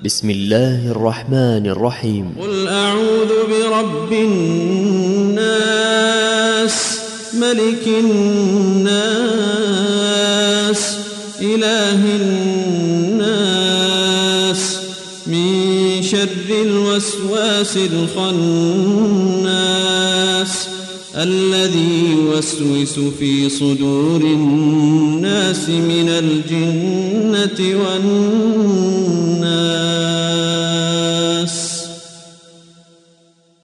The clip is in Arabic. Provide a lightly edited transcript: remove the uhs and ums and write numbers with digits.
بسم الله الرحمن الرحيم. قل أعوذ برب الناس ملك الناس إله الناس من شر الوسواس الخناس الذي يوسوس في صدور الناس من الجنة والناس.